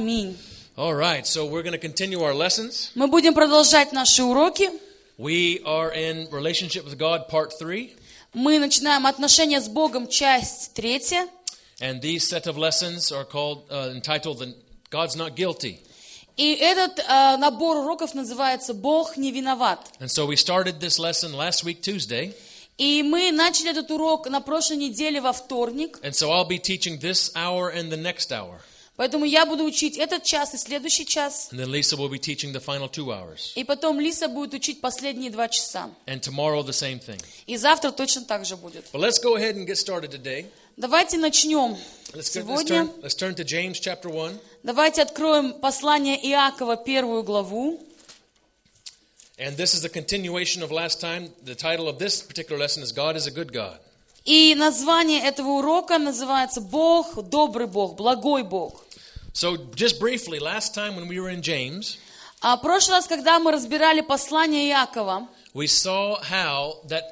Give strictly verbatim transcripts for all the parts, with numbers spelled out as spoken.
Аминь. All right, so we're going to continue our lessons. Мы будем продолжать наши уроки. We are in Relationship with God, part three. Мы начинаем отношения с Богом, часть третья. And these set of lessons are called, uh, entitled, the, God's Not Guilty. И этот э, набор уроков называется «Бог не виноват». And so we started this lesson last week, Tuesday. И мы начали этот урок на прошлой неделе во вторник. And so I'll be teaching this hour and the next hour. Поэтому я буду учить этот час и следующий час. And then Lisa will be teaching the final two hours. И потом Лиса будет учить последние два часа. And tomorrow the same thing. И завтра точно так же будет. But let's go ahead and get started today. Давайте начнем Let's, get, let's, сегодня. turn, let's turn to James chapter one. Давайте откроем послание Иакова, первую главу. And this is a continuation of last time. The title of this particular lesson is God is a good God. И название этого урока называется «Бог, добрый Бог, благой Бог». So just briefly, last time when we were in James, А в прошлый раз, когда мы разбирали послание Иакова, we saw how that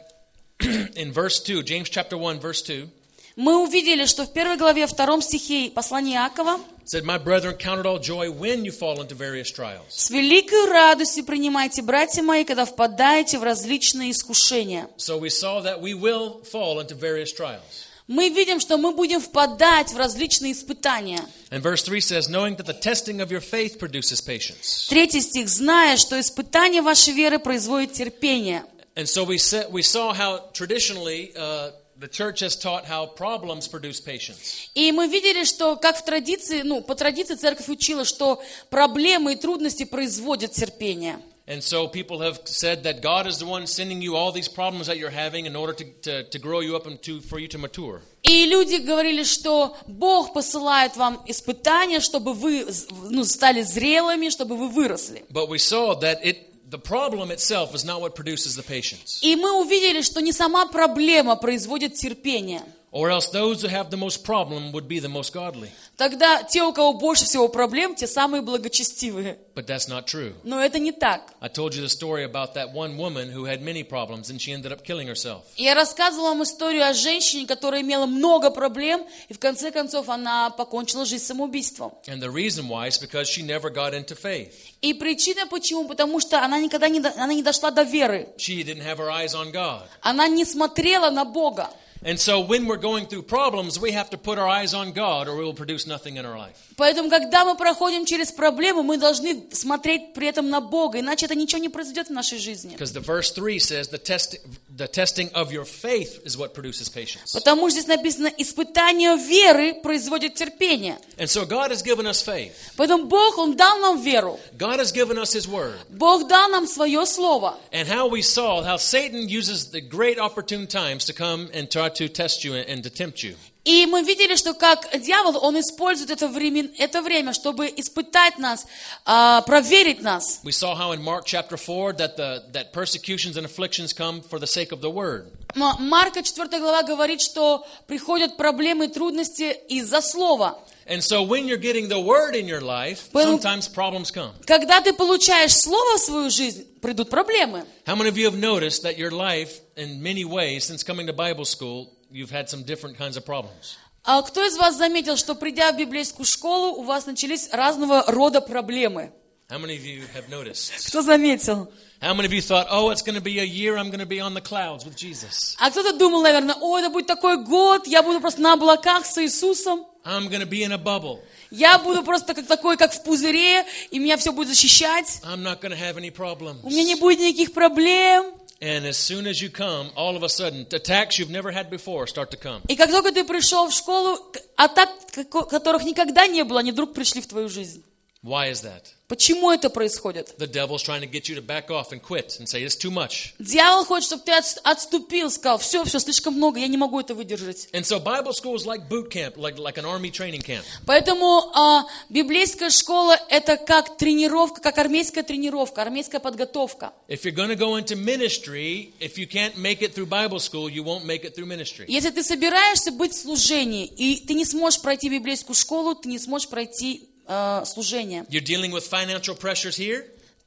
in verse two, James chapter one, verse two, мы увидели, что в первой главе, втором стихе послания Иакова said, "My brethren, count it all joy when you fall into various trials." «С великой радостью принимайте, братья мои, когда впадаете в различные искушения». So we saw that we will fall into various trials. Мы видим, что мы будем впадать в различные испытания. And verse three says, knowing that the testing of your faith produces patience. Третий стих. «Зная, что испытание вашей веры производит терпение». And so we said, we saw how traditionally uh, the church has taught how problems produce patience. И мы видели, что как в традиции, ну, по традиции церковь учила, что проблемы и трудности производят терпение. And so people have said that God is the one sending you all these problems that you're having in order to, to, to grow you up and to, for you to mature. И люди говорили, что Бог посылает вам испытания, чтобы вы, ну, стали зрелыми, чтобы вы выросли. But we saw that it, the problem itself is not what produces the patience. И мы увидели, что не сама проблема производит терпение. Or else those who have the most problem would be the most godly. Тогда те, у кого больше всего проблем, те самые благочестивые. But that's not true. Но это не так. I told you the story about that one woman who had many problems and she ended up killing herself. Я рассказывала вам историю о женщине, которая имела много проблем, и в конце концов она покончила жизнь самоубийством. And the reason why is because she never got into faith. И причина почему? Потому что она никогда не, до, она не дошла до веры. She didn't have her eyes on God. Она не смотрела на Бога. And so when we're going through problems, we have to put our eyes on God or we will produce nothing in our life. Поэтому, когда мы проходим через проблемы, мы должны смотреть при этом на Бога, иначе это ничего не произойдет в нашей жизни. Because the verse three says the, test, the testing of your faith is what produces patience. Потому что здесь написано, испытание веры производит терпение. And so God has given us faith. Поэтому Бог, Он дал нам веру. God has given us His word. Бог дал нам свое слово. And how we saw how Satan uses the great opportune times to come and try to test you and to tempt you. И мы видели, что как дьявол, он использует это время, это время, чтобы испытать нас, проверить нас. We saw how in Mark chapter four that the that persecutions and afflictions come for the sake of the word. Марка четвёртая глава говорит, что приходят проблемы и трудности из-за слова. And so when you're getting the word in your life, sometimes problems come. Когда ты получаешь слово в свою жизнь, придут проблемы. How many of you have noticed that your life, in many ways, since coming to Bible school, you've had some different kinds of problems? А кто из вас заметил, что придя в библейскую школу, у вас начались разного рода проблемы? How many of you have noticed? Кто заметил? How many of you thought, oh, it's going to be a year I'm going to be on the clouds with Jesus? А кто-то думал, наверное, о, это будет такой год, я буду просто на облаках с Иисусом. I'm going to be in a bubble. Я буду просто как такой, как в пузыре, и меня все будет защищать. I'm not going to have any problems. У меня не будет никаких проблем. And as soon as you come, all of a sudden, attacks you've never had before start to come. И как только ты пришел в школу, атак, которых никогда не было, они вдруг пришли в твою жизнь. Why is that? Почему это происходит? The devil's trying to get you to back off and quit and say it's too much. Дьявол хочет, чтобы ты отступил, сказал, все, все слишком много, я не могу это выдержать. And so Bible school is like boot camp, like like an army training camp. Поэтому а, библейская школа это как тренировка, как армейская тренировка, армейская подготовка. If you're going to go into ministry, if you can't make it through Bible school, you won't make it through ministry. Если ты собираешься быть в служении, и ты не сможешь пройти библейскую школу, ты не сможешь пройти uh, служение. You're dealing with financial pressures here.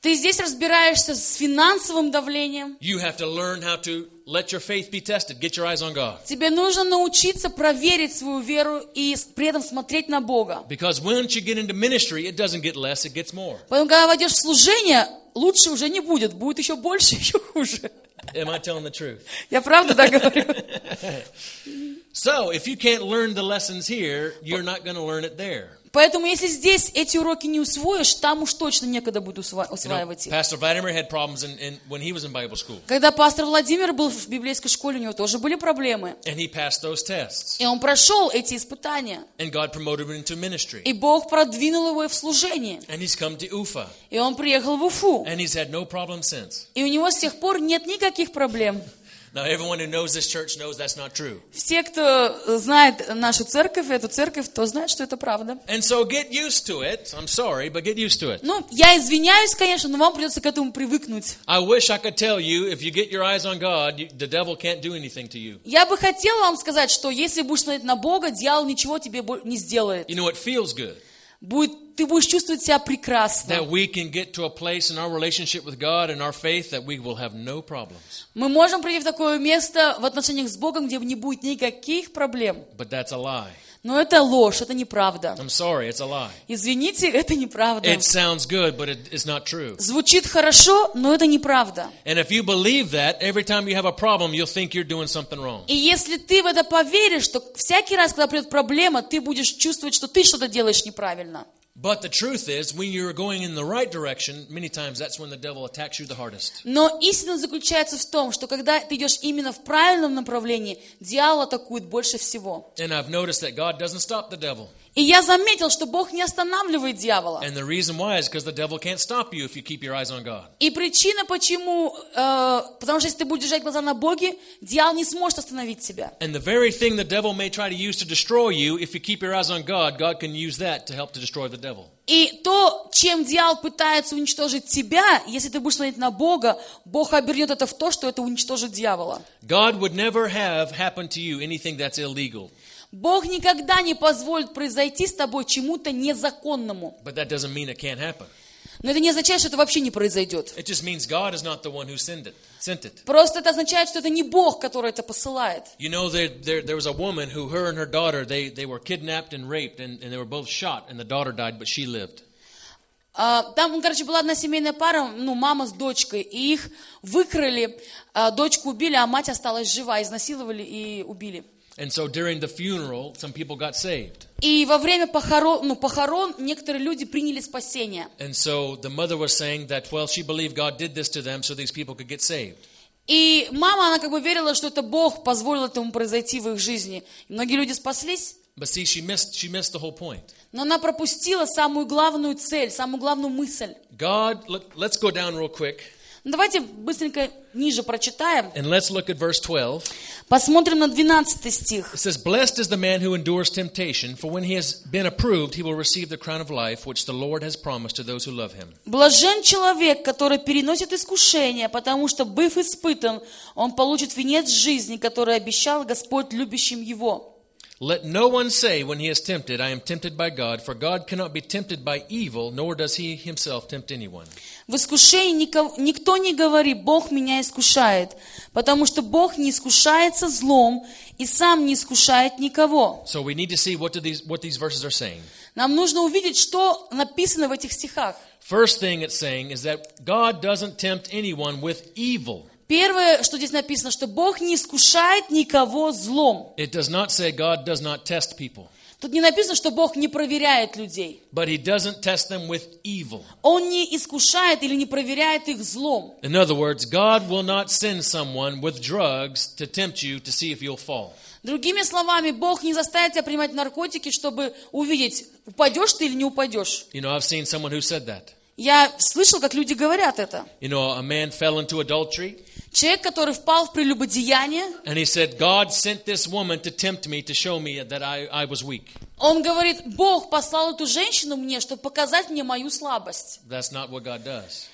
Ты здесь разбираешься с финансовым давлением. You have to learn how to let your faith be tested. Get your eyes on God. Тебе нужно научиться проверить свою веру и при этом смотреть на Бога. Because once you get into ministry, it doesn't get less, it gets more. Поэтому, когда войдешь в служение, лучше уже не будет. Будет еще больше, еще хуже. Am I telling the truth? Я правда так говорю? So, if you can't learn the lessons here, you're not going to learn it there. Поэтому, если здесь эти уроки не усвоишь, там уж точно некогда будет усва- You know, усваивать их. Pastor Vladimir had problems in, in, when he was in Bible school. Когда пастор Владимир был в библейской школе, у него тоже были проблемы. And he passed those tests. И он прошел эти испытания. And God promoted him into ministry. И Бог продвинул его в служении. And he's come to Ufa. И он приехал в Уфу. And he's had no problem since. И у него с тех пор нет никаких проблем. Now, everyone who knows this church knows that's not true. Все, кто знает нашу церковь, эту церковь, то знает, что это правда. And so get used to it. I'm sorry, but get used to it. Ну, я извиняюсь, конечно, но вам придется к этому привыкнуть. I wish I could tell you, if you get your eyes on God, you, the devil can't do anything to you. Я бы хотела вам сказать, что если будешь смотреть на Бога, дьявол ничего тебе бо- не сделает. You know, it feels good Будет, ты будешь чувствовать себя прекрасно. that we can get to a place in our relationship with God and our faith that we will have no problems. Мы можем прийти в такое место в отношениях с Богом, где не будет никаких проблем. But that's a lie. Но это ложь, это неправда. I'm sorry, it's a lie. Извините, это неправда. It sounds good, but it, it's not true. Звучит хорошо, но это неправда. And if you believe that, every time you have a problem, you'll think you're doing something wrong. И если ты в это поверишь, то всякий раз, когда придет проблема, ты будешь чувствовать, что ты что-то делаешь неправильно. But the truth is, when you're going in the right direction, many times that's when the devil attacks you the hardest. Но истина заключается в том, что когда ты идешь именно в правильном направлении, дьявол атакует больше всего. And I've noticed that God doesn't stop the devil. И я заметил, что Бог не останавливает дьявола. And the reason why is because the devil can't stop you if you keep your eyes on God. И причина, почему, э, потому что если ты будешь держать глаза на Боге, дьявол не сможет остановить тебя. And the very thing the devil may try to use to destroy you, if you keep your eyes on God, God can use that to help to destroy the devil. И то, чем дьявол пытается уничтожить тебя, если ты будешь смотреть на Бога, Бог обернет это в то, что это уничтожит дьявола. God would never have happen to you anything that's illegal. Бог никогда не позволит произойти с тобой чему-то незаконному. But that doesn't mean it can't happen. Но это не означает, что это вообще не произойдет. It just means God is not the one who sent it. Sent it. Просто это означает, что это не Бог, который это посылает. You know, there, there, there was a woman who, her and her daughter, they, they were kidnapped and raped, and, and they were both shot, and the daughter died, but she lived. А, Там, короче, была одна семейная пара, ну, мама с дочкой, и их выкрали, а, дочку убили, а мать осталась жива, изнасиловали и убили. And so during the funeral, some people got saved. И во время похорон, ну, похорон некоторые люди приняли спасение. And so the mother was saying that, well, she believed God did this to them so these people could get saved. И мама, она как бы верила, что это Бог позволил этому произойти в их жизни. И многие люди спаслись, But see, she missed, she missed the whole point. но она пропустила самую главную цель, самую главную мысль. God, let, let's go down real quick. Ну, давайте быстренько ниже прочитаем. And let's look at verse twelve. Посмотрим на двенадцатый стих. It says, blessed is the man who endures temptation, for when he has been approved, he will receive the crown of life, which the Lord has promised to those who love him. Блажен человек, который переносит искушения, потому что, быв испытан, он получит венец жизни, который обещал Господь любящим его. Let no one say when he is tempted, I am tempted by God, for God cannot be tempted by evil, nor does he himself tempt anyone. В искушении никого, никто не говорит, Бог меня искушает, потому что Бог не искушается злом и сам не искушает никого. So we need to see what, do these, what these verses are saying. Нам нужно увидеть, что написано в этих стихах. First thing it's saying is that God doesn't tempt anyone with evil. Первое, что здесь написано, что Бог не искушает никого злом. It does not say God does not test people, Тут не написано, что Бог не проверяет людей. but he doesn't test them with evil. Он не искушает или не проверяет их злом. In other words, God will not send someone with drugs to tempt you to see if you'll fall. Другими словами, Бог не заставит тебя принимать наркотики, чтобы увидеть, упадешь ты или не упадешь. You know, I've seen someone who said that. Я слышал, как люди говорят это. You know, a man fell into adultery, Человек, который впал в прелюбодеяние, and he said, God sent this woman to tempt me, to show me that I, I was weak. он говорит, Бог послал эту женщину мне, чтобы показать мне мою слабость. That's not what God does.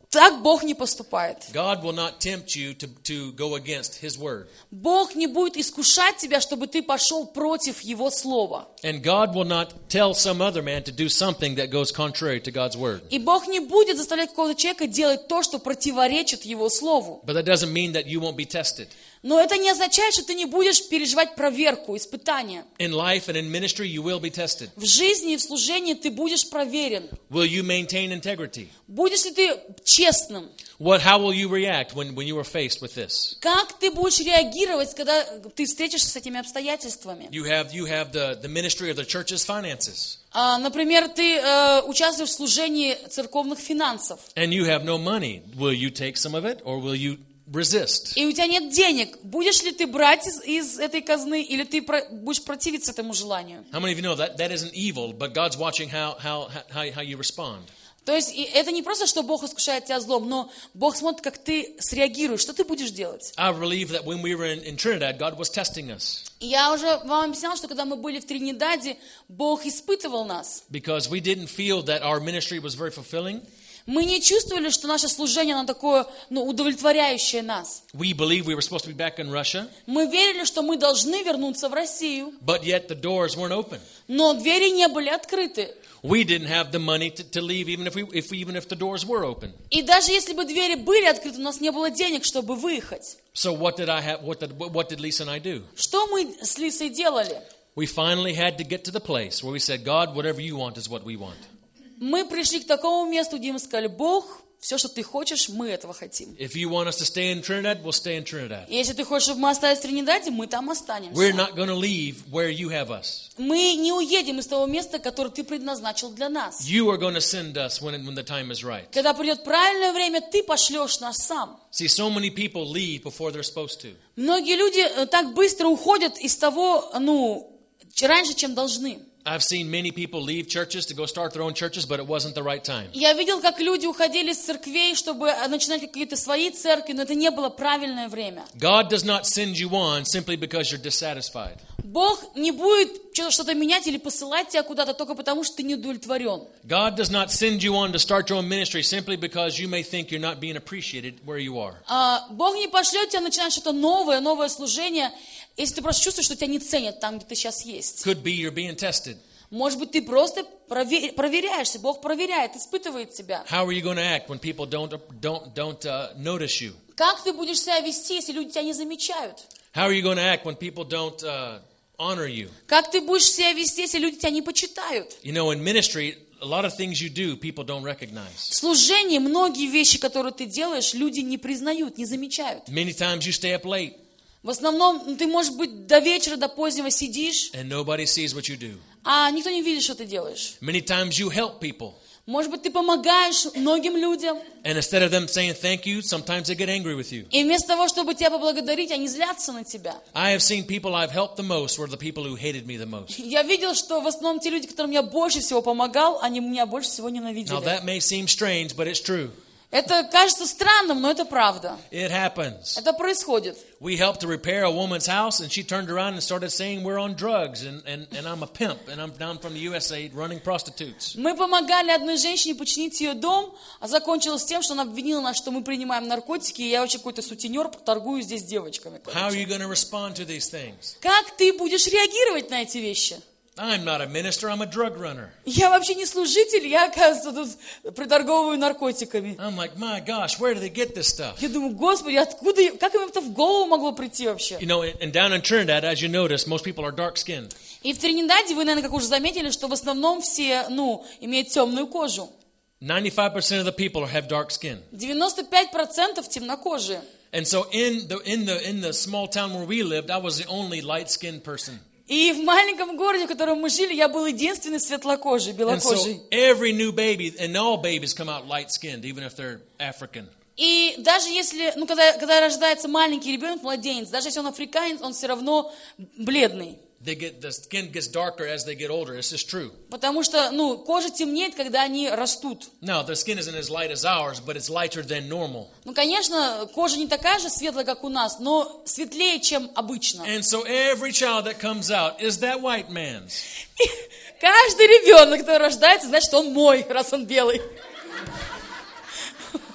Так Бог не поступает. God will not tempt you to, to go against His word. Бог не будет искушать тебя, чтобы ты пошел против Его слова. And God will not tell some other man to do something that goes contrary to God's word. И Бог не будет заставлять какого-то человека делать то, что противоречит Его слову. But that doesn't mean that you won't be tested. Но это не означает, что ты не будешь переживать проверку, испытания. In life and in ministry, you will be tested. В жизни и в служении ты будешь проверен. Will you maintain integrity? Будешь ли ты честным? What, how will you react when, when you are faced with this? Как ты будешь реагировать, когда ты встретишься с этими обстоятельствами? You have, you have the, the ministry of the church's finances. А, например, ты э, участвуешь в служении церковных финансов. And you have no money. Will you take some of it or will you resist? И у тебя нет денег. Будешь ли ты брать из, из этой казны, или ты про, будешь противиться этому желанию? How many of you know that that isn't evil, but God's watching how, how, how, how you respond? То есть и это не просто, что Бог искушает тебя злом, но Бог смотрит, как ты среагируешь, что ты будешь делать. I believe that when we were in, in Trinidad, God was testing us. И я уже вам объясняла, что когда мы были в Тринидаде, Бог испытывал нас. Because we didn't feel that our ministry was very fulfilling. Мы не чувствовали, что наше служение, оно такое, ну, удовлетворяющее нас. We believed we were supposed to be back in Russia. Мы верили, что мы должны вернуться в Россию. But yet the doors weren't open. Но двери не были открыты. We didn't have the money to, to leave even if we, if we, even if the doors were open. И даже если бы двери были открыты, у нас не было денег, чтобы выехать. So what did I have? What did what did Lisa and I do? Что мы с Лисой делали? We finally had to get to the place where we said, God, whatever you want is what we want. Мы пришли к такому месту, где мы сказали: Бог, все, что ты хочешь, мы этого хотим. If you want us to stay in Trinidad, we'll stay in Trinidad. Если ты хочешь, чтобы мы остались в Тринидаде, мы там останемся. We're not going to leave where you have us. Мы не уедем из того места, которое ты предназначил для нас. You are going to send us when, when the time is right. Когда придет правильное время, ты пошлешь нас сам. See, so many people leave before they're supposed to. Многие люди так быстро уходят из того, ну, раньше, чем должны. I've seen many people leave churches to go start their own churches, but it wasn't the right time. Я видел, как люди уходили из церквей, чтобы начинать какие-то свои церкви, но это не было правильное время. God does not send you on simply because you're dissatisfied. Бог не будет что-то менять или посылать тебя куда-то только потому, что ты не удовлетворен. God does not send you on to start your own ministry simply because you may think you're not being appreciated where you are. А, Бог не пошлет тебя начинать что-то новое, новое служение, если ты просто чувствуешь, что тебя не ценят там, где ты сейчас есть. Could be you're being tested. Может быть, ты просто провер- проверяешься. Бог проверяет, испытывает тебя. How are you going to act when people don't don't don't uh, notice you? Как ты будешь себя вести, если люди тебя не замечают? How are you going to act when people don't uh, honor you? Как ты будешь себя вести, если люди тебя не почитают? You know, in ministry, a lot of things you do, people don't recognize. В служении многие вещи, которые ты делаешь, люди не признают, не замечают. Many times you stay up late, В основном ты, может быть, до вечера, до позднего сидишь, and nobody sees what you do. а никто не видит, что ты делаешь. Many times you help people, Может быть, ты помогаешь многим людям, and instead of them saying thank you, sometimes they get angry with you. и вместо того, чтобы тебя поблагодарить, они злятся на тебя. I have seen people I've helped the most were the people who hated me the most. Я видел, что в основном те люди, которым я больше всего помогал, они меня больше всего Now ненавидели. that may seem strange, but it's true. Это кажется странным, но это правда. It happens. Это происходит. We helped to repair a woman's house, and she turned around and started saying we're on drugs, and, and, and I'm a pimp, and I'm down from the U S A running prostitutes. Мы помогали одной женщине починить ее дом, а закончилось тем, что она обвинила нас, что мы принимаем наркотики, и я вообще какой-то сутенер, торгую здесь девочками. How are you going to respond to these things? Как ты будешь реагировать на эти вещи? I'm not a minister, I'm a drug runner. Я вообще не служитель, я, оказывается, тут приторговываю наркотиками. I'm like, my gosh, where do they get this stuff? Я думаю, Господи, откуда, как им это в голову могло прийти вообще? You know, and down in Trinidad, as you notice, most people are dark-skinned. И в Тринидаде, вы, наверное, как уже заметили, что в основном все, ну, имеют темную кожу. ninety-five percent of the people have dark skin. девяносто пять процентов темнокожие. And so in the, in the, in the small town where we lived, I was the only light-skinned person. И в маленьком городе, в котором мы жили, я был единственный светлокожий, And белокожий. so every new baby, and all babies come out light-skinned, even if they're African. И даже если, ну, когда, когда рождается маленький ребенок, младенец, даже если он африканец, он все равно бледный. They get, the skin gets darker as they get older. It's just true. Потому что, ну, кожа темнеет, когда они растут. No, their skin isn't as light as ours, but it's lighter than normal. Ну, конечно, кожа не такая же светлая, как у нас, но светлее, чем обычно. And so every child that comes out is that white man's. Каждый ребенок, который рождается, значит, он мой, раз он белый.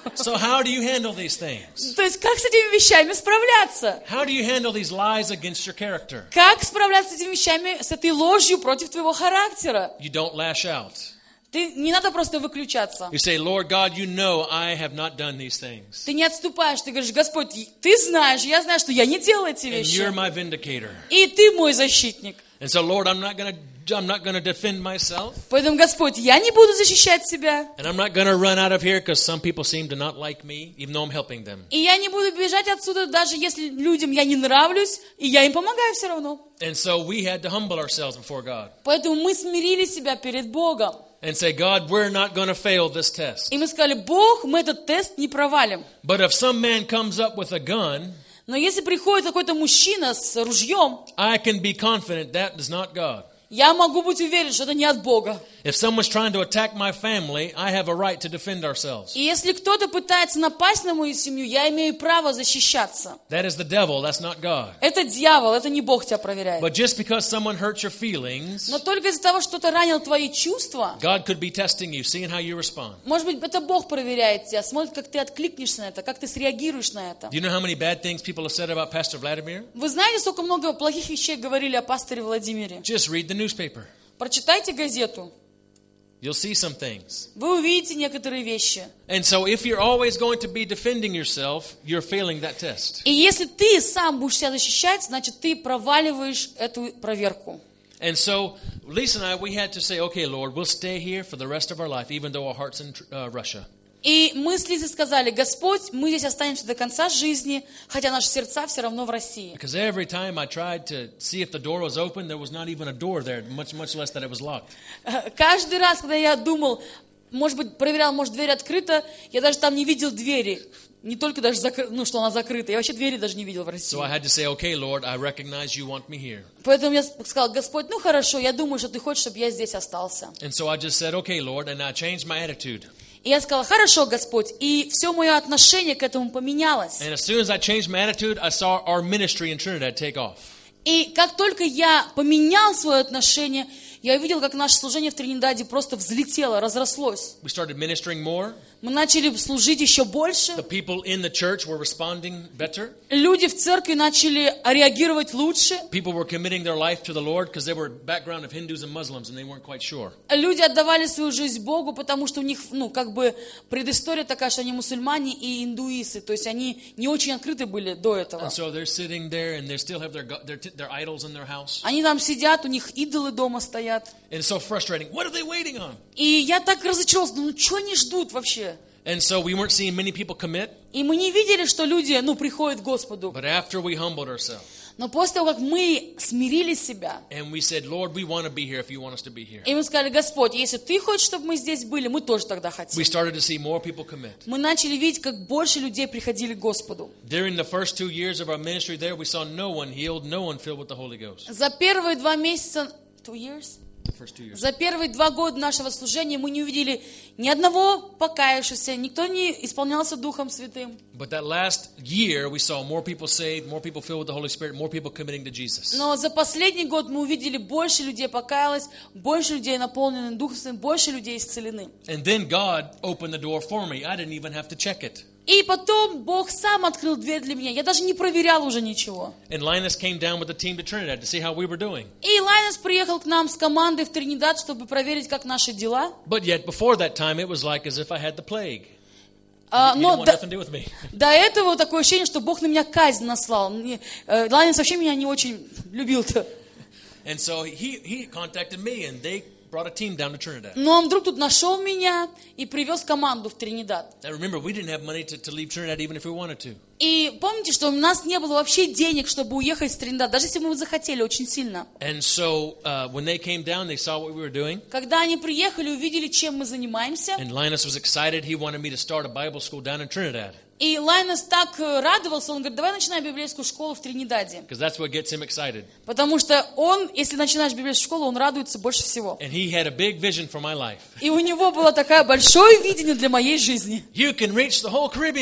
So how do you handle these things? То есть как с этими вещами справляться? How do you handle these lies against your character? Как справляться с этими вещами, с этой ложью против твоего характера? You don't lash out. Ты, не надо просто выключаться. You say, Lord God, you know I have not done these things. Ты не отступаешь, ты говоришь: Господь, ты знаешь, я знаю, что я не делал эти And вещи. you're my vindicator. И ты мой защитник. And so, Lord, I'm not going to I'm not going to defend myself. Поэтому, Господь, я не буду защищать себя. And I'm not going to run out of here because some people seem to not like me, even though I'm helping them. И я не буду бежать отсюда, даже если людям я не нравлюсь, и я им помогаю все равно. And so we had to humble ourselves before God. Поэтому мы смирили себя перед Богом. And say, God, we're not going to fail this test. И мы сказали: Бог, мы этот тест не провалим. But if some man comes up with a gun, Но если приходит какой-то мужчина с ружьем, I can be confident that is not God. я могу быть уверен, что это не от Бога. If someone's trying to attack my family, I have a right to defend ourselves. И если кто-то пытается напасть на мою семью, я имею право защищаться. That is the devil, that's not God. Это дьявол, это не Бог тебя проверяет. But just because someone hurt your feelings, Но только из-за того, что кто-то ранил твои чувства, God could be testing you, seeing how you respond. может быть, это Бог проверяет тебя, смотрит, как ты откликнешься на это, как ты среагируешь на это. Do you know how many bad things people have said about Pastor Vladimir? Вы знаете, сколько много плохих вещей говорили о пасторе Владимире? Just read the newspaper. Прочитайте газету. You'll see some things. Вы увидите некоторые вещи. And so if you're always going to be defending yourself, you're failing that test. И если ты сам будешь себя защищать, значит, ты проваливаешь эту проверку. And so Lisa and I, we had to say, okay, Lord, we'll stay here for the rest of our life, even though our heart's in uh, Russia. И мы с Лизой сказали: Господь, мы здесь останемся до конца жизни, хотя наши сердца все равно в России. Because every time I tried to see if the door was open, there was not even a door there, much, much less that it was locked. Каждый раз, когда я думал, может быть, проверял, может, дверь открыта, я даже там не видел двери. Не только даже, закры... ну, что она закрыта, я вообще двери даже не видел в России. So I had to say, okay, Lord, I recognize you want me here. Поэтому я сказал: Господь, ну хорошо, я думаю, что ты хочешь, чтобы я здесь остался. And so I just said, okay, Lord, and I changed my attitude. И я сказала: хорошо, Господь, и все мое отношение к этому поменялось. And as soon as I changed my attitude, I saw our ministry in Trinidad take off. И как только я поменял свое отношение, я увидел, как наше служение в Тринидаде просто взлетело, разрослось. We started ministering more. Мы начали служить еще больше. The people in the church were responding better. Люди в церкви начали реагировать лучше. People were committing their life to the Lord because they were a background of Hindus and Muslims and they weren't quite sure. Люди отдавали свою жизнь Богу, потому что у них, ну, как бы предыстория такая, что они мусульмане и индуисы. То есть они не очень открыты были до этого. And so they're sitting there and they still have their, their, their idols in their house. Они там сидят, у них идолы дома стоят. And it's so frustrating. What are they waiting on? И я так разочаровался, ну что они ждут вообще? And so we weren't seeing many people commit. И мы не видели, что люди, ну, приходят к Господу. But after we humbled ourselves. Но после того, как мы смирили себя, And we said, Lord, we want to be here if you want us to be here. и мы сказали: Господь, если ты хочешь, чтобы мы здесь были, мы тоже тогда хотим. We started to see more people commit. Мы начали видеть, как больше людей приходили к Господу. During the first two years of our ministry there, we saw no one healed, no one filled with the Holy Ghost. За первые два месяца, two years? The first two years. За первые два года нашего служения мы не увидели ни одного покаявшегося, никто не исполнялся Духом Святым. But that last year, we saw more people saved, more people filled with the Holy Spirit, more people committing to Jesus. Но за последний год мы увидели, больше людей покаялось, больше людей наполнены Духом Святым, больше людей исцелены. And then God opened the door for me. I didn't even have to check it. И потом Бог сам открыл дверь для меня. Я даже не проверял уже ничего. And Linus came down with the team to Trinidad to see how we were doing. И Лайнес приехал к нам с командой в Тринидад, чтобы проверить, как наши дела. But yet, before that time, it was like as if I had the plague. А, He но didn't want до, nothing to do with me. до этого такое ощущение, что Бог на меня казнь наслал. Мне, э, Лайнес вообще меня не очень любил-то. And so he, he contacted me, and they brought a team down to Trinidad. Но он вдруг тут нашел меня и привез команду в Тринидад. Now remember, we didn't have money to, to leave Trinidad even if we wanted to. И помните, что у нас не было вообще денег, чтобы уехать в Тринидад, даже если бы мы захотели очень сильно. And so uh, when they came down, they saw what we were doing. Когда они приехали, увидели, чем мы занимаемся. And Linus was excited. He wanted me to start a Bible school down in Trinidad. И Лайнес так радовался, он говорит: давай начинаем библейскую школу в Тринидаде. Because that's what gets him excited. Потому что он, если начинаешь библейскую школу, он радуется больше всего. And he had a big vision for my life. И у него было такое большое видение для моей жизни. You can reach the whole Caribbean.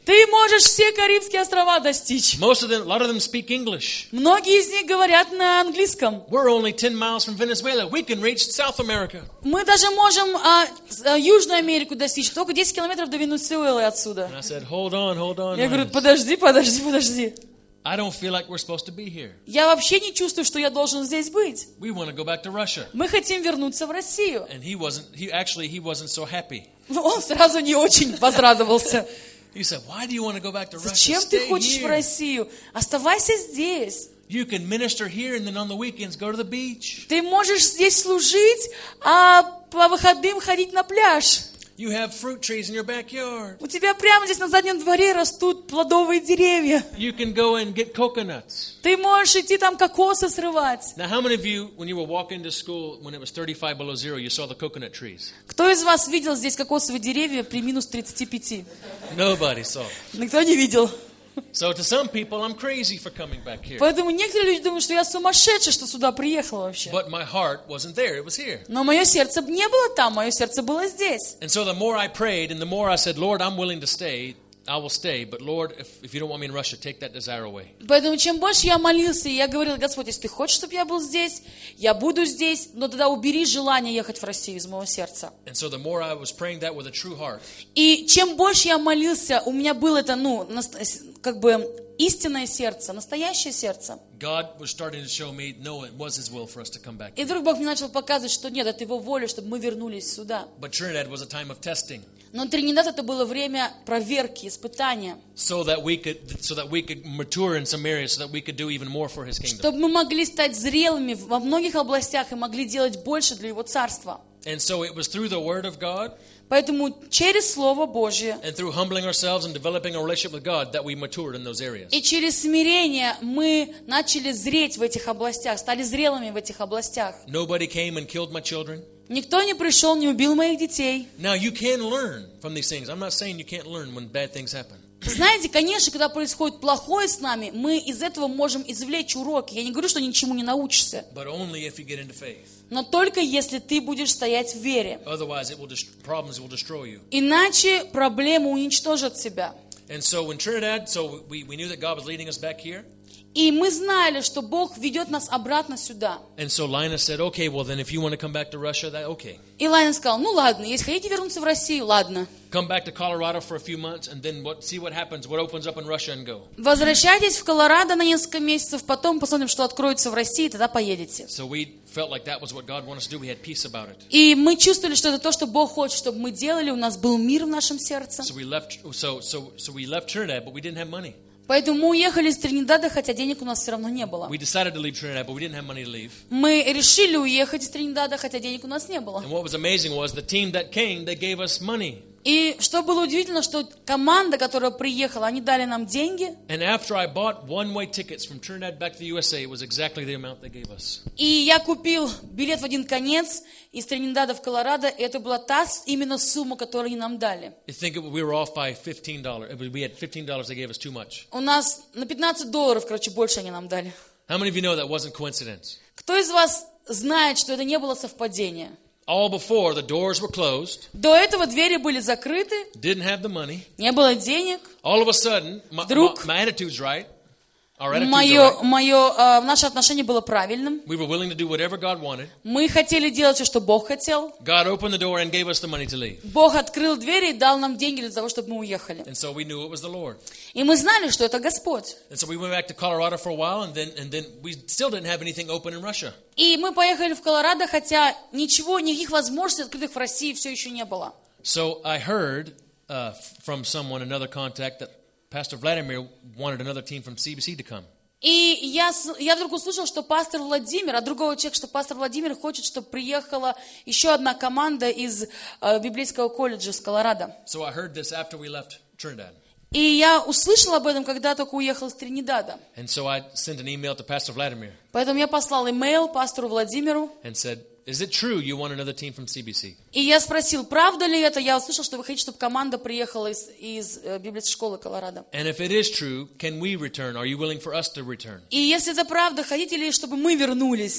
Ты можешь все Карибские острова достичь. Most of them, a lot of them speak English. Многие из них говорят на английском. We're only ten miles from Venezuela. We can reach South America. Мы даже можем а, а, Южную Америку достичь. Только десять километров до Венесуэлы отсюда. And I said, hold on, hold on. Я говорю, Linus. подожди, подожди, подожди. I don't feel like we're supposed to be here. Я вообще не чувствую, что я должен здесь быть. We want to go back to Russia. Мы хотим вернуться в Россию. And he wasn't, he actually, he wasn't so happy. Он сразу не очень возрадовался. He said, why do you want to go back to Russia? Зачем ты Stay хочешь в here. Россию? Оставайся здесь. You can minister here and then on the weekends go to the beach. Ты можешь здесь служить, а по выходным ходить на пляж. You have fruit trees in your backyard. У тебя прямо здесь на заднем дворе растут плодовые деревья. You can go and get coconuts. Ты можешь идти там кокосы срывать. Now, how many of you, when you were walking to school when it was thirty-five below zero, you saw the coconut trees? Кто из вас видел здесь кокосовые деревья при минус тридцати пяти? Nobody saw. Никто не видел. So to some people, I'm crazy for coming back here. Поэтому некоторые люди думают, что я сумасшедший, что сюда приехал вообще. But my heart wasn't there, it was here. Но мое сердце не было там, мое сердце было здесь. And so the more I prayed and the more I said, Lord, I'm willing to stay, I will stay. But Lord, if, if you don't want me in Russia, take that desire away. Поэтому чем больше я молился, и я говорил, Господь, если ты хочешь, чтобы я был здесь, я буду здесь, но тогда убери желание ехать в Россию из моего сердца. And so the more I was praying that with a true heart, И чем больше я молился, у меня было это, ну, наст- как бы истинное сердце, настоящее сердце. God was starting to show me, no, it was His will for us to come back. И вдруг Бог мне начал показывать, что нет, это Его воля, чтобы мы вернулись сюда. But Trinidad was a time of testing, Но Тринидад это было время проверки, испытания, so that we could, so that we could mature in some areas, so that we could do even more for His kingdom. чтобы мы могли стать зрелыми во многих областях и могли делать больше для Его Царства. And so it was through the Word of God Поэтому через Слово Божье and through humbling ourselves and developing a relationship with God that we matured in those areas. и через смирение мы начали зреть в этих областях, стали зрелыми в этих областях. Nobody came and killed my children. Никто не пришел, не убил моих детей. Now you can learn from these things. I'm not saying you can't learn when bad things happen. Знаете, конечно, когда происходит плохое с нами, мы из этого можем извлечь уроки. Я не говорю, что ничему не научишься, But only if you get into faith. но только если ты будешь стоять в вере. Otherwise, it will dest- problems will destroy you. Иначе проблема уничтожит тебя. And so in Trinidad, so we, we knew that God was leading us back here. И мы знали, что Бог ведет нас обратно сюда. And so Linus said, okay, well then if you want to come back to Russia, that okay. И Лайон сказал, ну ладно, если хотите вернуться в Россию, ладно. Come back to Colorado for a few months and then what, see what happens, what opens up in Russia and go. Возвращайтесь в Колорадо на несколько месяцев, потом посмотрим, что откроется в России, тогда поедете. So we felt like that was what God wanted us to do. We had peace about it. И мы чувствовали, что это то, что Бог хочет, чтобы мы делали. У нас был мир в нашем сердце. So we left, so, so, so we left Trinidad, but we didn't have money. Поэтому мы уехали из Тринидада, хотя денег у нас все равно не было. We decided to leave Trinidad, but we didn't have money to leave. Мы решили уехать из Тринидада, хотя денег у нас не было. And what was amazing was the team that came, they gave us money. И что было удивительно, что команда, которая приехала, они дали нам деньги. And after I bought one-way tickets from Trinidad back to the U S A, it was exactly the amount they gave us. И я купил билет в один конец из Тринидада в Колорадо, и это была та именно сумма, которую они нам дали. I think it, we were off by fifteen dollars. We had fifteen dollars, they gave us too much. У нас на пятнадцать долларов, короче, больше они нам дали. How many of you know that wasn't coincidence? Кто из вас знает, что это не было совпадение? All before, the doors were closed, До этого двери были закрыты, didn't have the money. не было денег. All of a sudden, my, my, Вдруг my attitude's right. Our attitudes are Мое, right. мое, э, наше отношение было правильным. We were willing to do whatever God wanted. Мы хотели делать все, что Бог хотел. God opened the door and gave us the money to leave. Бог открыл двери и дал нам деньги для того, чтобы мы уехали. And so we knew it was the Lord. И мы знали, что это Господь. And so we went back to Colorado for a while, and then and then we still didn't have anything open in Russia. И мы поехали в Колорадо, хотя ничего, никаких возможностей открытых в России все еще не было. So I heard uh, from someone, another contact, that Pastor Vladimir wanted another team from C B C to come. И я, с- я вдруг услышал, что пастор Владимир, а другого человека, что пастор Владимир хочет, чтобы приехала еще одна команда из э, библейского колледжа с Колорадо. So I heard this after we left Trinidad. И я услышал об этом, когда только уехал из Тринидада. And so I sent an email to Pastor Vladimir Поэтому я послал имейл пастору Владимиру, and said, is it true you want another team from C B C? и я спросил, правда ли это. Я услышал, что вы хотите, чтобы команда приехала из, из э, библейской школы Колорадо. And if it is true, can we return? Are you willing for us to return? И если это правда, хотите ли, чтобы мы вернулись?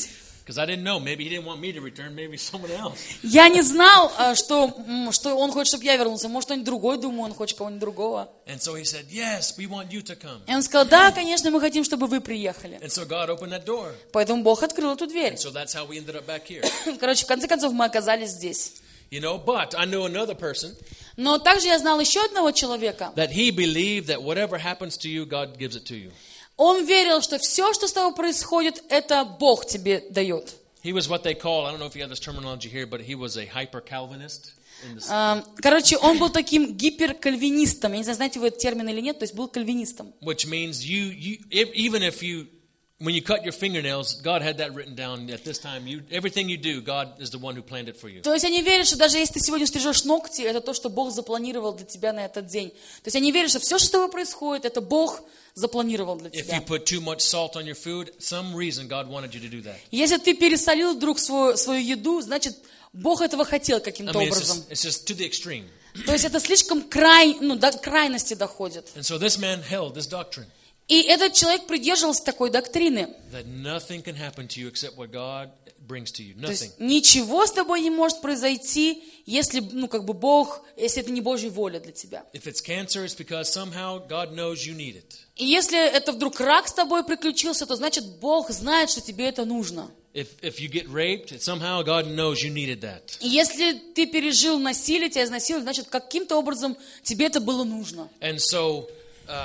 Because I didn't know. Maybe he didn't want me to return. Maybe someone else. Я не знал, а, что, м, что он хочет, чтобы я вернулся. Может, кто-нибудь другой, думаю, он хочет кого-нибудь другого. And so he said, yes, we want you to come. И он сказал, да, конечно, мы хотим, чтобы вы приехали. And so God opened that door. Поэтому Бог открыл эту дверь. And so that's how we ended up back here. Короче, в конце концов, мы оказались здесь. You know, but I know another person Но также я знал еще одного человека. that he believed that whatever happens to you, God gives it to you. Он верил, что все, что с тобой происходит, это Бог тебе дает. He was what they call, I don't know if you have this terminology here, but he was a hyper-Calvinist. А, Короче, он был таким гиперкальвинистом. Я не знаю, знаете вы этот термин или нет, то есть был кальвинистом. Which means you, you if, even if you, when you cut your fingernails, God had that written down at this time. You, everything you do, God is the one who planned it for you. То есть они верят, что даже если ты сегодня стрижешь ногти, это то, что Бог запланировал для тебя на этот день. То есть они верят, что все, что с тобой происходит, это Бог запланировал для If тебя. you put too much salt on your food, some reason God wanted you to do that. Если ты пересолил вдруг свою, свою еду, значит, Бог этого хотел I каким-то mean, it's образом. just, it's just to the extreme. То есть это слишком край, ну, до крайности доходит. And so this man held this doctrine И этот человек придерживался такой доктрины. that nothing can happen to you except what God brings to you. То есть Nothing. ничего с тобой не может произойти, если, ну, как бы Бог, если это не Божья воля для тебя. If it's cancer, it's because somehow God knows you need it. И если это вдруг рак с тобой приключился, то значит Бог знает, что тебе это нужно. If if you get raped, somehow God knows you needed that. И если ты пережил насилие, тебя изнасиловали, значит каким-то образом тебе это было нужно. And so uh,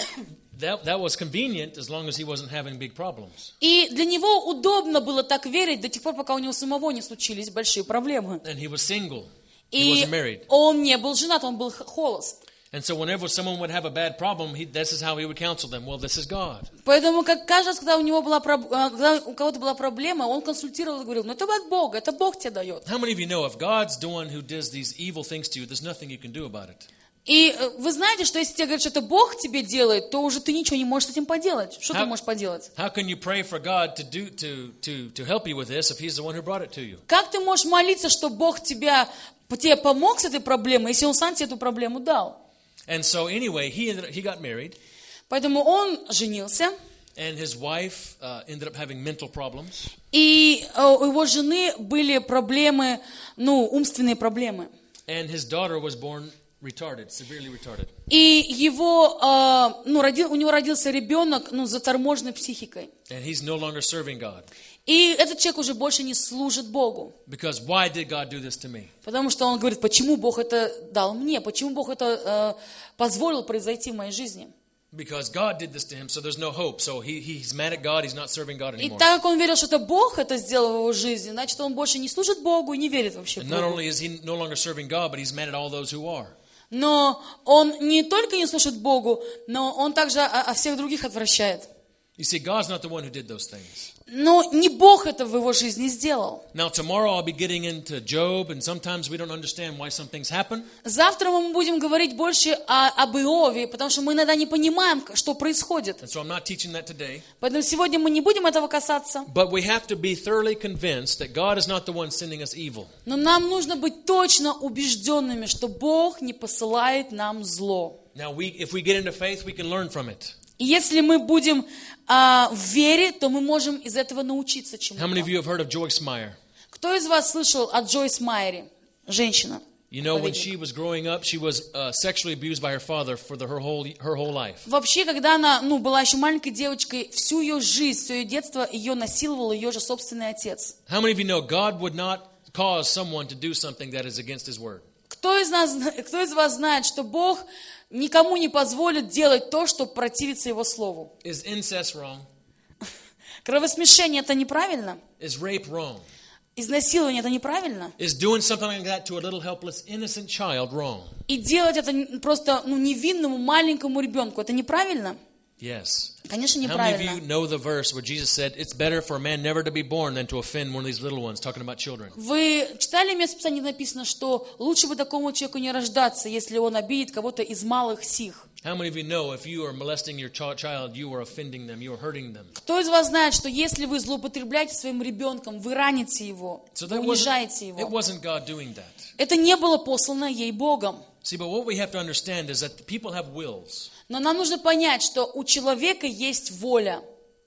that that was convenient as long as he wasn't having big problems. И для него удобно было так верить до тех пор, пока у него самого не случились большие проблемы. And he was single. He И wasn't married. он не был женат, он был х- холост. And so whenever someone would have a bad problem, he, this is how he would counsel them. Well, this is God. Поэтому как каждый раз, когда у него была проб- а, когда у кого-то была проблема, он консультировал и говорил, ну это от Бога, это Бог тебе дает. How many of you know if God's the one who does these evil things to you, there's nothing you can do about it? И э, вы знаете, что если тебе говорят, что это Бог тебе делает, то уже ты ничего не можешь с этим поделать. Что ты How- можешь поделать? How can you pray for God to do to to to help you with this if He's the one who brought it to you? Как ты можешь молиться, что Бог тебя, тебе помог с этой проблемой, если Он сам тебе эту проблему дал? And so anyway, he ended up, he got married, Поэтому он женился, and his wife uh, ended up having mental problems. и э, у его жены были проблемы, ну, умственные проблемы. And his daughter was born retarded, severely retarded. И его, э, ну, родил, у него родился ребенок, ну, с заторможенной психикой. And he's no longer serving God. И этот человек уже больше не служит Богу. Because why did God do this to me? Потому что он говорит, почему Бог это дал мне, почему Бог это э, позволил произойти в моей жизни. Because God did this to him, so there's no hope. So he, he's mad at God, he's not serving God И anymore. так как он верил, что это Бог это сделал в его жизни, значит, он больше не служит Богу и не верит вообще в And not Бога. only is he no longer serving God, but he's mad at all those who are. Но он не только не служит Богу, но он также о, о всех других отвращает. You see, God's not the one who did those things. Но не Бог это в его жизни сделал. Now, tomorrow I'll be getting into Job, and sometimes we don't understand why some things happen. Завтра мы будем говорить больше о, об Иове, потому что мы иногда не понимаем, что происходит. And so I'm not teaching that today. Поэтому сегодня мы не будем этого касаться. But we have to be thoroughly convinced that God is not the one sending us evil. Но нам нужно быть точно убежденными, что Бог не посылает нам зло. Now, we, if we get into faith, we can learn from it. И если мы будем а, в вере, то мы можем из этого научиться How many of чему-то. you have heard of Joyce Meyer? Кто из вас слышал о Джойс Майере? Женщина. You know, when Проповедник. she was growing up, she was uh, sexually abused by her father for the, her whole her whole life. Вообще, когда она ну, была еще маленькой девочкой, всю ее жизнь, все ее детство, ее насиловал ее же собственный отец. How many of you know God would not cause someone to do something that is against His word? Кто из, нас, кто из вас знает, что Бог никому не позволит делать то, что противится Его Слову? Is incest wrong? Кровосмешение – это неправильно? Is rape wrong? Изнасилование – это неправильно? Is doing something like that to a little helpless innocent child wrong? И делать это просто ну, невинному маленькому ребенку – это неправильно? Yes. Конечно, How many of неправильно. you know the verse where Jesus said, it's better for a man never to be born than to offend one of these little ones, talking about children? Вы читали место Писания, написано, что лучше бы такому человеку не рождаться, если он обидит кого-то из малых сих. How many of you know if you are molesting your ch- child, you are offending them, you are hurting them? Кто из вас знает, что если вы злоупотребляете своим ребенком, вы раните его, So вы that унижаете wasn't, it его? wasn't God doing that. Это не было послано ей Богом. See, but what we have to understand is that people have wills. Но нам нужно понять, что у человека есть воля.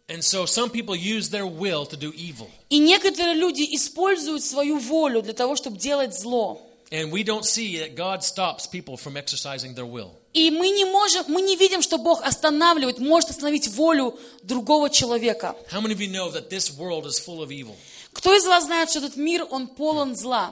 And so some people use their will to do evil. И некоторые люди используют свою волю для того, чтобы делать зло. And we don't see that God stops people from exercising their will. И мы не можем, мы не видим, что Бог останавливает, может остановить волю другого человека. How many of you know that this world is full of evil? Кто из вас знает, что этот мир, он полон зла?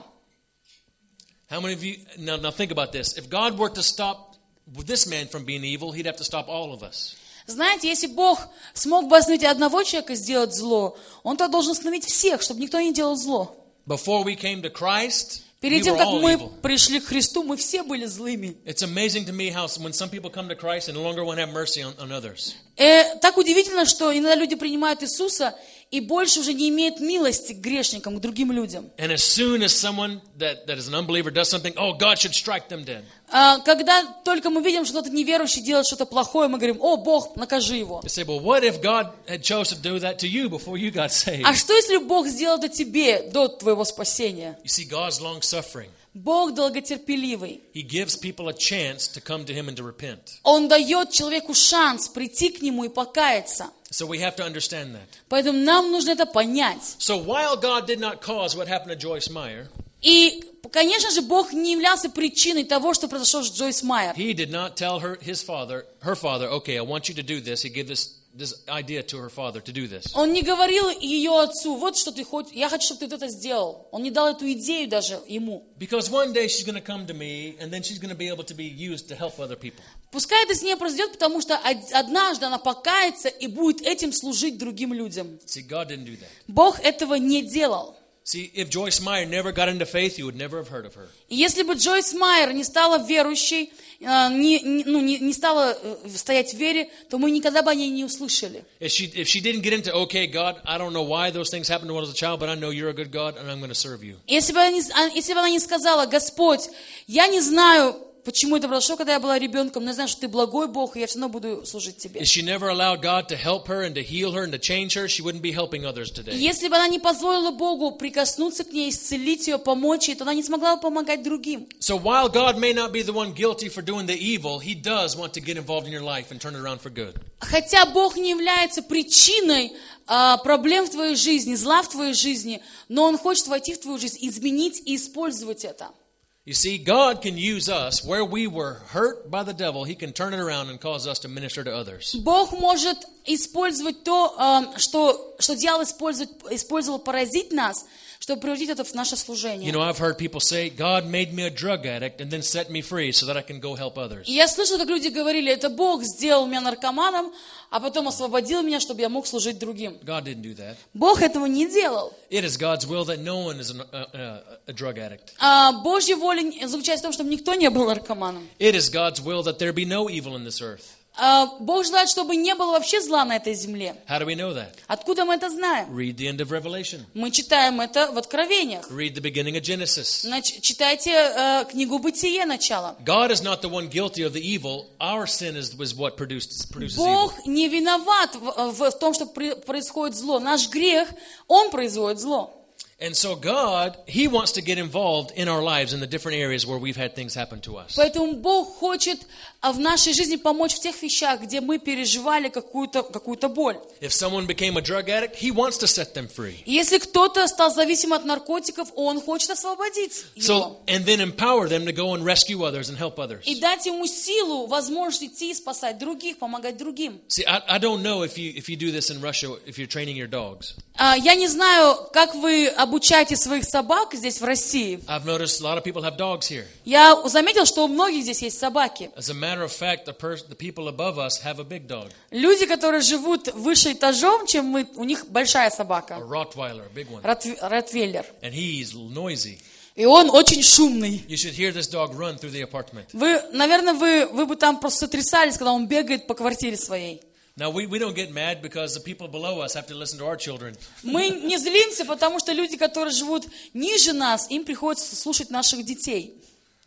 How many of you, now, now think about this. If God were to stop this man from being evil, he'd have to stop all of us. Знаете, если Бог смог бы остановить одного человека сделать зло, Он то должен остановить всех, чтобы никто не делал зло. Before we came to Christ, Перед we тем, were как all мы evil. пришли к Христу, мы все были злыми. It's amazing to me how when some people come to Christ and no longer want to have mercy on, on others. Э, так удивительно, что иногда люди принимают Иисуса и больше уже не имеют милости к грешникам, к другим людям. And as soon as someone that, that is an unbeliever does something, oh, God should strike them dead. А, когда только мы видим, что кто-то неверующий делает что-то плохое, мы говорим: о, Бог, накажи его. They say, well, what if God had chose to do that to you before you got saved? А что, если Бог сделал это тебе до твоего спасения? You see, God's long-suffering. Бог долготерпеливый. He gives people a chance to come to Him and to repent. Он дает человеку шанс прийти к Нему и покаяться. So we have to understand that. Поэтому нам нужно это понять. So while God did not cause what happened to Joyce Meyer, И, конечно же, Бог не являлся причиной того, что произошло с Джойс Майер. He did not tell her, his father, her father, okay, I want you to do this. He gave this, this idea to her father to do this. Он не говорил ее отцу: вот что ты хочешь, я хочу, чтобы ты вот это сделал. Он не дал эту идею даже ему. Because one day she's going to come to me, and then she's going to be able to be used to help other people. Пускай это с ней произойдет, потому что однажды она покается и будет этим служить другим людям. See, God didn't do that. Бог этого не делал. See, if Joyce Meyer never got into faith, you would never have heard of her. И если бы Джойс Майер не стала верующей, не, не, ну, не, не стала стоять в вере, то мы никогда бы о ней не услышали. If she, if she didn't get into, okay, God, I don't know why those things happened to her as a child, but I know you're a good God, and I'm going to serve you. Если бы, она, если бы она не сказала: Господь, я не знаю, почему это произошло, когда я была ребенком, но я знаю, что ты благой Бог, и я все равно буду служить тебе. If she never allowed God to help her and to heal her and to change her, she wouldn't be helping others today. Если бы она не позволила Богу прикоснуться к ней, исцелить ее, помочь ей, то она не смогла бы помогать другим. So while God may not be the one guilty for doing the evil, He does want to get involved in your life and turn it around for good. Хотя Бог не является причиной а, проблем в твоей жизни, зла в твоей жизни, но Он хочет войти в твою жизнь, изменить и использовать это. You see, God can use us where we were hurt by the devil. He can turn it around and cause us to minister to others. Бог может использовать то, а, что, что дьявол использует, использовал поразить нас, чтобы превратить это в наше служение. You know, I've heard people say, God made me a drug addict and then set me free so that I can go help others. И я слышала, как люди говорили: это Бог сделал меня наркоманом, а потом освободил меня, чтобы я мог служить другим. God didn't do that. Бог этого не делал. It is God's will that no one is a, a, a drug addict. А Божья воля заключается в том, чтобы никто не был наркоманом. It is God's will that there be no evil in this earth. А Бог желает, чтобы не было вообще зла на этой земле. How do we know that? Откуда мы это знаем? Read the end of Revelation. Мы читаем это в Откровениях. Read the beginning of Genesis. Значит, читайте э, книгу Бытие, начало. God is not the one guilty of the evil. Our sin is was what produced, produces evil. Бог не виноват в, в том, что при, происходит зло. Наш грех, Он производит зло. And so God, He wants to get involved in our lives in the different areas where we've had things happen to us. Поэтому Бог хочет в нашей жизни помочь в тех вещах, где мы переживали какую-то, какую-то боль. If someone became a drug addict, He wants to set them free. Если кто-то стал зависим от наркотиков, Он хочет освободить его. So, and then empower them to go and rescue others and help others. И дать ему силу, возможность идти и спасать других, помогать другим. See, I, I don't know if you if you do this in Russia, if you're training your dogs. А, Я не знаю, как вы обучаете своих собак здесь, в России. I've noticed a lot of people have dogs here. Я заметил, что у многих здесь есть собаки. As a matter of fact, the, pers- the people above us have a big dog, Люди, которые живут выше этажом, чем мы, у них большая a собака. Rottweiler, a big one, Ротв- Ротвейлер. and he's noisy. И он очень шумный. You should hear this dog run through the apartment. Вы, наверное, вы, вы бы там просто сотрясались, когда он бегает по квартире своей. Now, we, we don't get mad because the people below us have to listen to our children. Мы не злимся, потому что люди, которые живут ниже нас, им приходится слушать наших детей.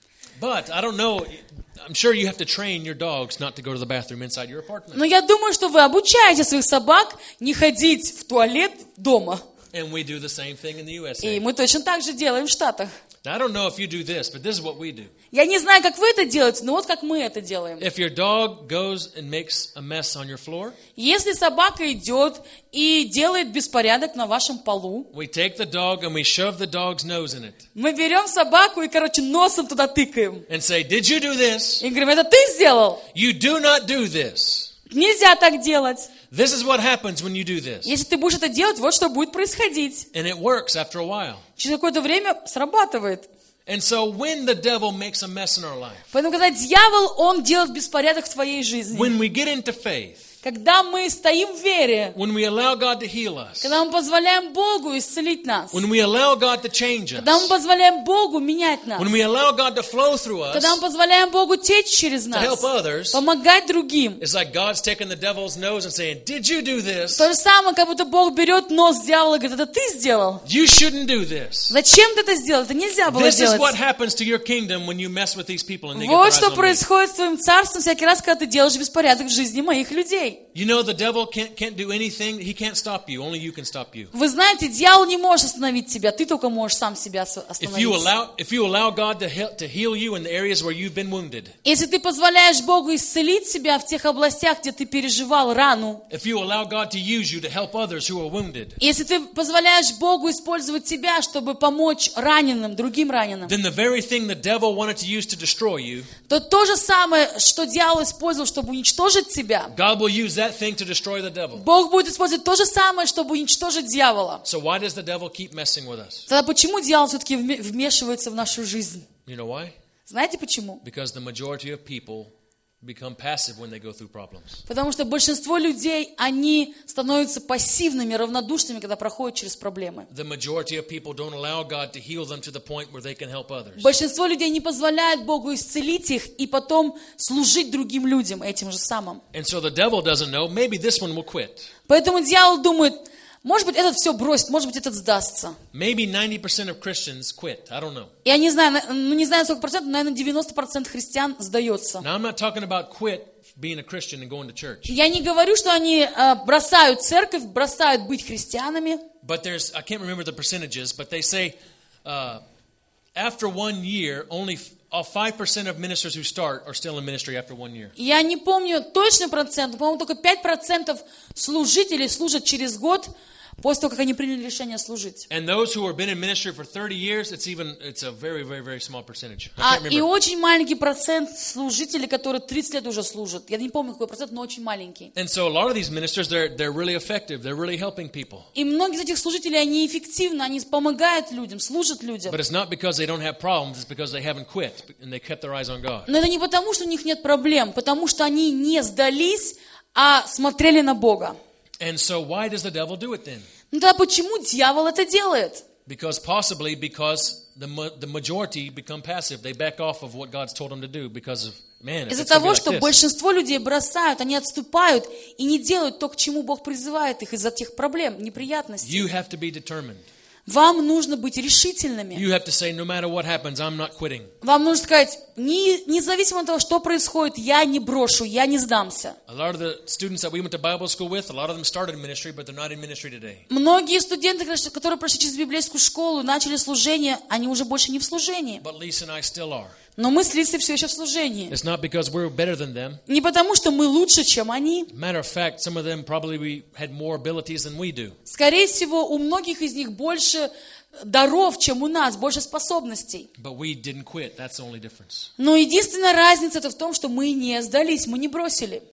But I don't know, I'm sure you have to train your dogs not to go to the bathroom inside your apartment. Но я думаю, что вы обучаете своих собак не ходить в туалет дома. And we do the same thing in the U S A. И мы точно так же делаем в Штатах. Now, I don't know if you do this, but this is what we do. Я не знаю, как вы это делаете, но вот как мы это делаем. If your dog goes and makes a mess on your floor, Если собака идет и делает беспорядок на вашем полу, we take the dog and we shove the dog's nose in it мы берем собаку и, короче, носом туда тыкаем. and say, did you do this? И говорим, это ты сделал? You do not do this. Нельзя так делать. This is what happens when you do this. Если ты будешь это делать, вот что будет происходить. And it works after a while. Через какое-то время срабатывает. And so when the devil makes a mess in our life, Поэтому, когда дьявол, он делает беспорядок в твоей жизни, when we get into faith, когда мы стоим в вере, when we allow God to heal us, когда мы позволяем Богу исцелить нас, when we allow God to change когда мы us, позволяем Богу менять нас, when we allow God to flow through us когда мы позволяем Богу течь через to нас, help others, помогать другим. it's like God's taking the devil's nose and saying, did you do this? То же самое, как будто Бог берет нос дьявола и говорит, это ты сделал? You shouldn't do this. Зачем ты это сделал? Это нельзя было This is what делать. happens to your kingdom when you mess with these people and they get Вот their eyes что on me. происходит с твоим царством всякий раз, когда ты делаешь беспорядок в жизни моих людей. You know the devil can't, can't do anything. He can't stop you. Only you can stop you. Вы знаете, дьявол не может остановить тебя, ты только можешь сам себя ос- If you остановить. allow, if you allow God to heal, to heal you in the areas where you've been wounded, Если ты позволяешь Богу исцелить себя в тех областях, где ты переживал рану, if you allow God to use you to help others who are wounded, если ты позволяешь Богу использовать тебя, чтобы помочь раненым, другим раненым, then the very thing the devil wanted to use to destroy you, то то же самое, что дьявол использовал, чтобы уничтожить тебя, God will use that thing to destroy the devil. Бог будет использовать то же самое, чтобы уничтожить дьявола. So why does the devil keep messing with us? Тогда почему дьявол все-таки вме- вмешивается в нашу жизнь? You know why? Знаете почему? Because the majority of people become passive when they go through problems. Потому что большинство людей, они становятся пассивными, равнодушными, когда проходят через проблемы. The majority of people don't allow God to heal them to the point where they can help others. Большинство людей не позволяет Богу исцелить их и потом служить другим людям этим же самым. And so the devil doesn't know, maybe this one will quit. Поэтому дьявол думает, может быть, этот все бросит, может быть, этот сдастся. Maybe ninety percent of Christians quit. I don't know. Я не знаю, на- ну не знаю сколько процентов, наверное, девяносто процентов христиан сдается. Now I'm not talking about quit being a Christian and going to church. Я не говорю, что они э, бросают церковь, бросают быть христианами. But there's, I can't remember the percentages, but they say uh, after one year, only five percent of ministers who start are still in ministry after one year. Я не помню точный процент, но, по-моему, только пять процентов служителей служат через год после того, как они приняли решение служить. And those who have been in ministry for thirty years, it's even, it's a very, very, very small percentage. I А, can't и remember. очень маленький процент служителей, которые тридцать лет уже служат. Я не помню, какой процент, но очень маленький. And so a lot of these ministers, they're, they're really effective. They're really helping people. И многие из этих служителей, они эффективны, они помогают людям, служат людям. But it's not because they don't have problems, it's because they haven't quit and they kept their eyes on God. Но это не потому, что у них нет проблем, потому что они не сдались, а смотрели на Бога. And so why does the devil do it then? Ну тогда почему дьявол это делает? Because possibly because the ma- the majority become passive. They back off of what God's told them to do because of, man, if Из-за it's gonna be того, like что this. большинство людей бросают, они отступают и не делают то, к чему Бог призывает их из-за тех проблем, неприятностей. You have to be determined. Вам нужно быть решительными. You have to say, no matter what happens, I'm not quitting. Вам нужно сказать, не, независимо от того, что происходит, я не брошу, я не сдамся. A lot of the students that we went to Bible school with, a lot of them started in ministry, but they're not in ministry today. Многие студенты, которые прошли через библейскую школу, начали служение, они уже больше не в служении. But Lisa and I still are. Но мы с Лисой все еще в служении. It's not because we're better than them. Не потому, что мы лучше, чем они. Matter of fact, some of them probably we had more abilities than we do. Скорее всего, у многих из них больше даров, чем у нас, больше способностей. But we didn't quit. That's the only difference. Но единственная разница это в том, что мы не сдались, мы не бросили.